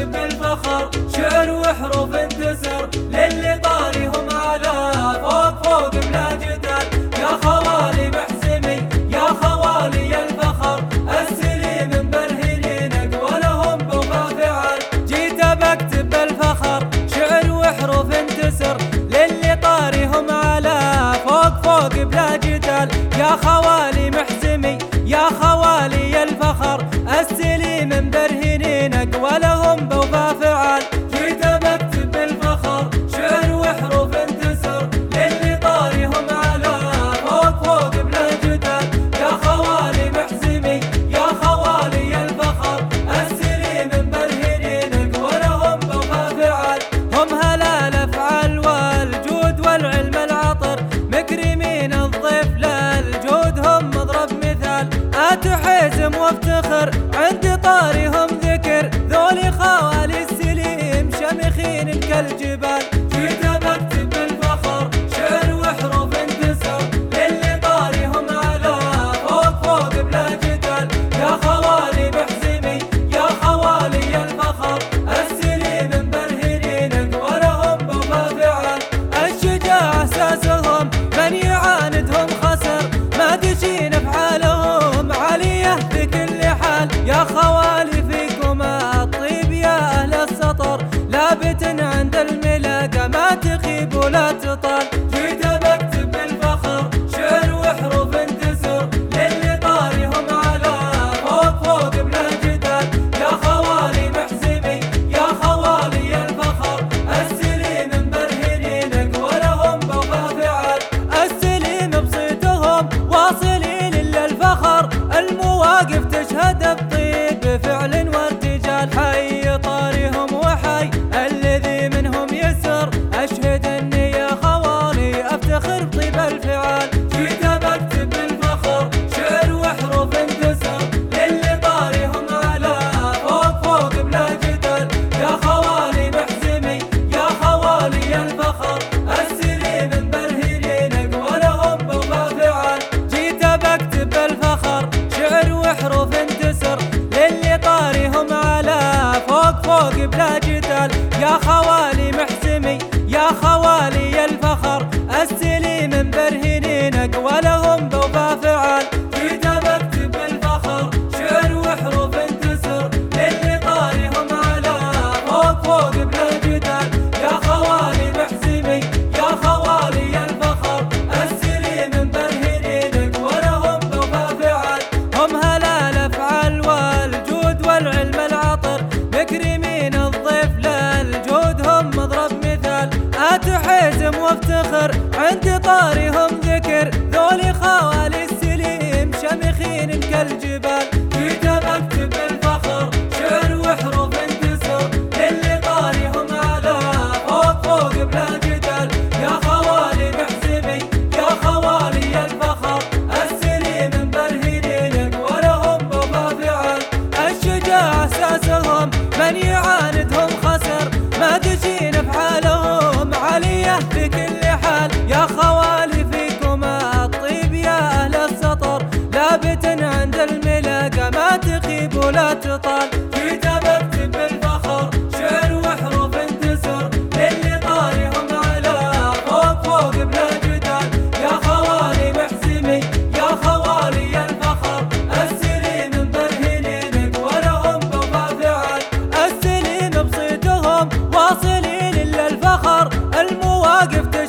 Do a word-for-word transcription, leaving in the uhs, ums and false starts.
بكتب الفخر شعر وحروف انتسر للي طاريهم على فوق فوق بلا جدال. يا خوالي محزمي يا خوالي الفخر السليم مبرهنين ولهم بوفا فعال. جيت بكتب الفخر شعر وحروف انتسر للي طاريهم على فوق فوق بلا جدال. يا خوالي محزمي يا خوالي الفخر السليم مبرهنين ولهم بوفا فعال. جيت بكتب الفخر شعر وحروف انتسر للي طاريهم على فوق فوق بلا جدال. يا خوالي محزمي يا خوالي الفخر السليم مبرهنين ولهم بوفا فعال. هم هلال افعال والجود والعلم العطر مكرمين الضيف للجود هم مضرب مثال. اتحزم وافتخر عند طاريهم ذكر ذولي خوالي السليم شمخين كالجبال. جيت بكتب الفخر شعر وحروف انتسر للي طاريهم على فوق فوق بلا جدال. يا خوالي محزمي يا خوالي الفخر السليم مبرهنين ولهم بوفا فعال. الشجاع اساسهم من يعاندهم خسر ما تشين افعالهم عاليه في كل حال. يا خوالي فيكم الطيب يا اهل السطر لابت عند الملاقى ما تخيب ولا تطال. جيت بكتب الفخر شعر وحروف انتسر للي طاريهم على فوق فوق بلا جدال. يا خوالي محزمي يا خوالي الفخر السليم مبرهنين ولهم بوفا فعال. السليم بصيتهم واصلين للفخر المواقف تشهد بطيب فعل وارتجال. حي طاريهم وحي الذي منهم يسر اشهد اني يا خوالي افتخر بطيب الفعال. جيت بكتب الفخر شعر وحروف انتسر للي طاريهم على فوق فوق بلا جدال. يا خوالي محزمي يا خوالي الفخر السليم مبرهنين ولهم بوفا فعال. جيت بكتب الفخر شعر وحروف انتسر للي طاريهم على فوق فوق بلا جدال. يا خوالي محزمي يا خوالي الفخر السليم مبرهنين ولهم بوفا فعال. جيت بكتب الفخر شعر وحروف انتسر للي طاريهم على فوق فوق بلا جدال. يا خوالي محزمي يا خوالي الفخر السليم مبرهنين ولهم بوفا فعال. هم هلال افعال والجود والعلم العطر مكرمين الضيف للجود هم مضرب مثال. اتحزم وافتخر عند طاريهم ذكر ذولي خوالي السليم شمخين كالجبال. جيت بكتب الفخر شعر وحروف انتسر للي طاريهم على فوق فوق بلا جدال. يا خوالي محزمي يا خوالي الفخر السليم مبرهنين ولهم بوفا فعال. الشجاع اساسهم من يعاندهم خسر ما تشين افعالهم عاليه في كل حال. يا خوالي فيكم الطيب يا اهل السطر لابت عند الملاقى ما تخيب ولا تطال. جيت بكتب الفخر شعر وحروف انتسر للي طاريهم على فوق فوق بلا جدال. يا خوالي محزمي يا خوالي الفخر السليم مبرهنين ولهم بوفا فعال. السليم بصيتهم واصلين للفخر المواقف